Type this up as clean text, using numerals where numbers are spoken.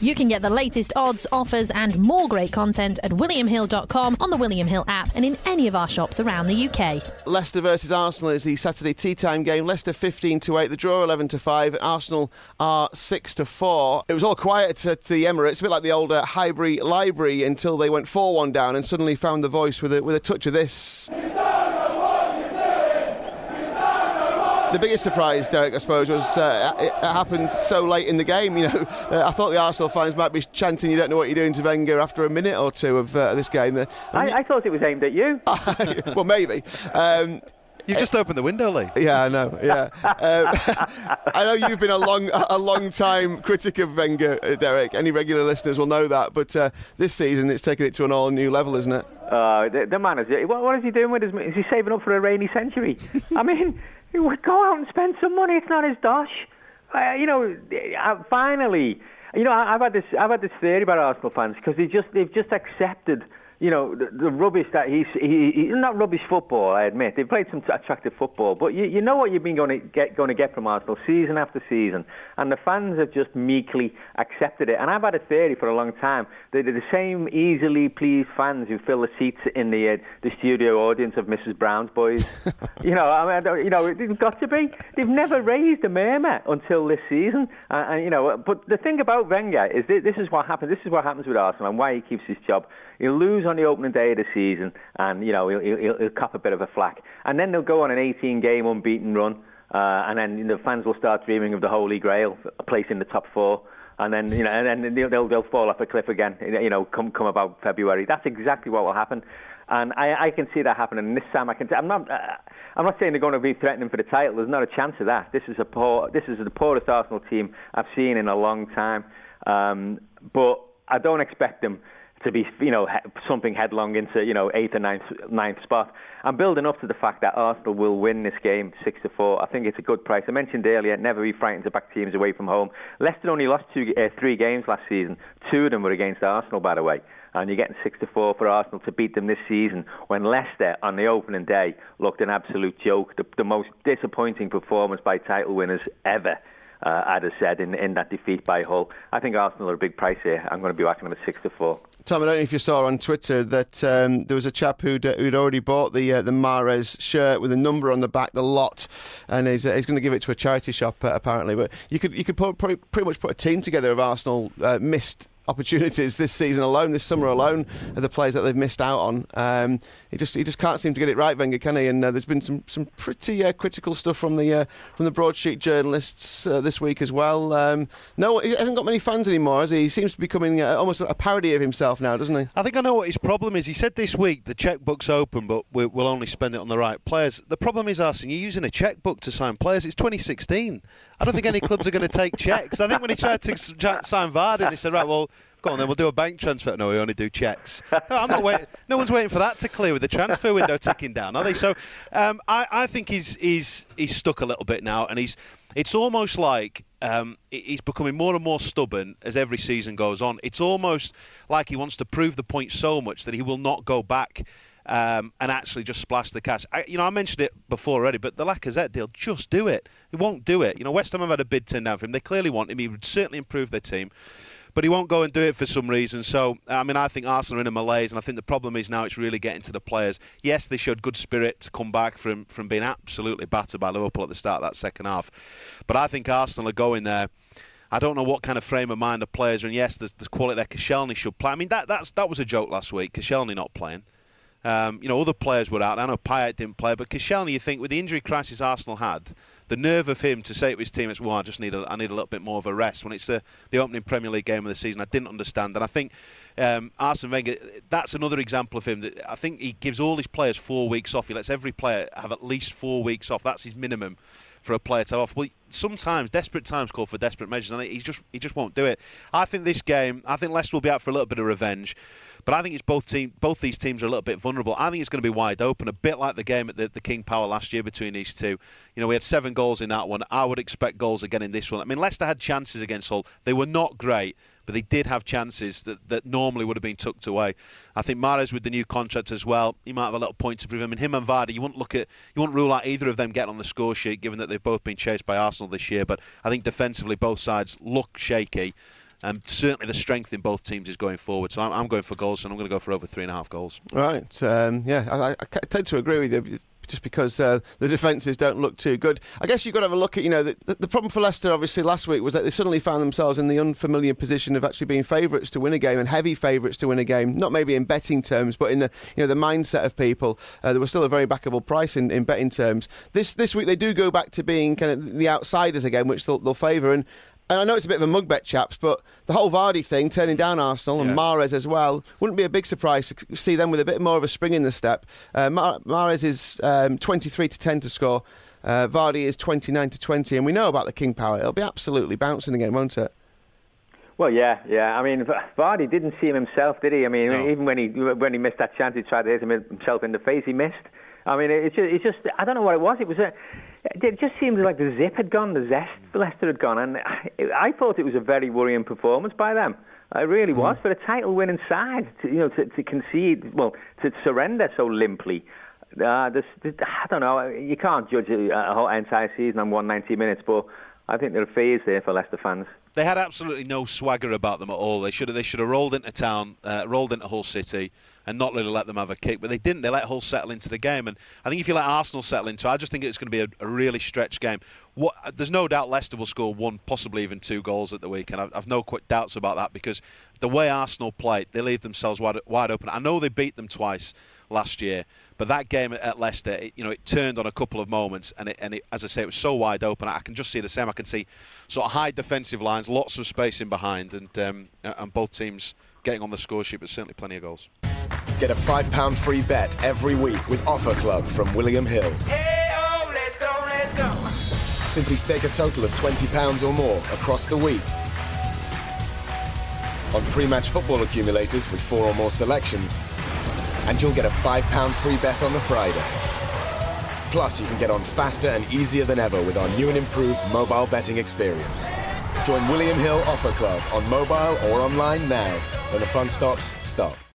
You can get the latest odds, offers and more great content at williamhill.com, on the William Hill app and in any of our shops around the UK. Leicester versus Arsenal is the Saturday tea time game. Leicester 15-8, the draw 11-5. Arsenal are 6-4. It was all quiet at the Emirates, a bit like the old Highbury Library, until they went 4-1 down and suddenly found the voice with a touch of this. The biggest surprise, Derek, I suppose, was it happened so late in the game. You know, I thought the Arsenal fans might be chanting, "You don't know what you're doing" to Wenger after a minute or two of this game. I thought it was aimed at you. Well, maybe. You've just opened the window, Lee. Yeah, I know. Yeah, I know you've been a long time critic of Wenger, Derek. Any regular listeners will know that. But this season, it's taken it to an all new level, isn't it? The man is. What is he doing with his? Is he saving up for a rainy century? I mean, go out and spend some money. It's not his dosh. Finally, I've had this theory about Arsenal fans because they've just accepted. The rubbish that he's not rubbish football, I admit. They've played some attractive football, but you know what you've been going to get from Arsenal season after season, and the fans have just meekly accepted it. And I've had a theory for a long time. They're the same easily pleased fans who fill the seats in the studio audience of Mrs. Brown's Boys. They've got to be. They've never raised a murmur until this season. But the thing about Wenger is this is what happens. This is what happens with Arsenal and why he keeps his job. He'll lose on the opening day of the season, and he'll cop a bit of a flack, and then they'll go on an 18-game unbeaten run, and then the fans will start dreaming of the Holy Grail, a place in the top four, and then they'll fall off a cliff again. Come about February. That's exactly what will happen, and I can see that happening. And this time I'm not saying they're going to be threatening for the title. There's not a chance of that. This is the poorest Arsenal team I've seen in a long time, but I don't expect them to be, something headlong into, 8th or 9th spot. I'm building up to the fact that Arsenal will win this game 6-4. I think it's a good price. I mentioned earlier, never be frightened to back teams away from home. Leicester only lost 3 games last season. 2 of them were against Arsenal, by the way. And you're getting 6-4 for Arsenal to beat them this season when Leicester on the opening day looked an absolute joke. The most disappointing performance by title winners ever. I'd have said in that defeat by Hull. I think Arsenal are a big price here. I'm going to be backing them at 6-4. Tom, I don't know if you saw on Twitter that there was a chap who'd already bought the Mahrez shirt with a number on the back, the lot, and he's going to give it to a charity shop apparently. But you could pretty much put a team together of Arsenal missed opportunities this season alone, this summer alone, of the players that they've missed out on. He just can't seem to get it right, Wenger, can he? And there's been some pretty critical stuff from the broadsheet journalists this week as well. No, he hasn't got many fans anymore, has he? He seems to be becoming almost a parody of himself now, doesn't he? I think I know what his problem is. He said this week the chequebook's open, but we'll only spend it on the right players. The problem is, Arsene, you're using a chequebook to sign players. It's 2016. I don't think any clubs are going to take cheques. I think when he tried to sign Vardy, he said, right, well, go on then, we'll do a bank transfer. No, we only do cheques. No, I'm not waiting. No one's waiting for that to clear with the transfer window ticking down, are they? So I think he's stuck a little bit now, and it's almost like he's becoming more and more stubborn as every season goes on. It's almost like he wants to prove the point so much that he will not go back and actually just splash the cash. I mentioned it before already, but the Lacazette deal, just do it. He won't do it. West Ham have had a bid turned down for him. They clearly want him. He would certainly improve their team. But he won't go and do it for some reason. So, I think Arsenal are in a malaise, and I think the problem is now it's really getting to the players. Yes, they showed good spirit to come back from being absolutely battered by Liverpool at the start of that second half. But I think Arsenal are going there. I don't know what kind of frame of mind the players are in. Yes, there's quality there. Koscielny should play. I mean, that was a joke last week. Koscielny not playing. Other players were out. I know Payet didn't play, but Koscielny, you think, with the injury crisis Arsenal had, the nerve of him to say to his teammates, well, I need a little bit more of a rest, when it's the opening Premier League game of the season, I didn't understand. And I think Arsene Wenger, that's another example of him. That I think he gives all his players 4 weeks off. He lets every player have at least 4 weeks off. That's his minimum for a player to have off. Well, sometimes desperate times call for desperate measures, and he just won't do it. I think this game, Leicester will be out for a little bit of revenge. But I think it's both these teams are a little bit vulnerable. I think it's going to be wide open, a bit like the game at the King Power last year between these two. We had 7 goals in that one. I would expect goals again in this one. I mean, Leicester had chances against Hull. They were not great, but they did have chances that normally would have been tucked away. I think Mahrez with the new contract as well, he might have a little point to prove him. And him and Vardy, you wouldn't rule out either of them getting on the score sheet, given that they've both been chased by Arsenal this year. But I think defensively both sides look shaky. And certainly the strength in both teams is going forward. So I'm going for goals, and I'm going to go for over 3.5 goals. Right. I tend to agree with you. Just because the defences don't look too good. I guess you've got to have a look at, the problem for Leicester, obviously, last week was that they suddenly found themselves in the unfamiliar position of actually being favourites to win a game and heavy favourites to win a game. Not maybe in betting terms, but in the mindset of people. There was still a very backable price in betting terms. This week they do go back to being kind of the outsiders again, which they'll favour. And I know it's a bit of a mug bet, chaps, but the whole Vardy thing, turning down Arsenal, and Mahrez as well, wouldn't be a big surprise to see them with a bit more of a spring in the step. Mahrez is 23-10 to score. Vardy is 29-20, and we know about the king power. It'll be absolutely bouncing again, won't it? Well, yeah. I mean, Vardy didn't see him himself, did he? I mean, no. Even when he missed that chance, he tried to hit himself in the face. He missed. I mean, it's just I don't know what it was. It just seemed like the zip had gone, the zest for Leicester had gone, and I thought it was a very worrying performance by them. It really was for a title-winning side to concede, to surrender so limply. I don't know. You can't judge a whole entire season on 190 minutes, but I think there are fears there for Leicester fans. They had absolutely no swagger about them at all. They should have rolled into town, rolled into Hull City, and not really let them have a kick. But they didn't. They let Hull settle into the game. And I think if you let Arsenal settle into it, I just think it's going to be a really stretched game. There's no doubt Leicester will score 1, possibly even 2 goals at the weekend. I've no quick doubts about that, because the way Arsenal play, they leave themselves wide open. I know they beat them twice last year, but that game at Leicester, it turned on a couple of moments, and it, as I say, it was so wide open. I can just see the same. I can see sort of high defensive lines, lots of space in behind, and both teams getting on the score sheet, but certainly plenty of goals. Get a £5 free bet every week with Offer Club from William Hill. Hey-oh, let's go. Simply stake a total of £20 or more across the week on pre-match football accumulators with 4 or more selections, and you'll get a £5 free bet on the Friday. Plus, you can get on faster and easier than ever with our new and improved mobile betting experience. Join William Hill Offer Club on mobile or online now. When the fun stops, stop.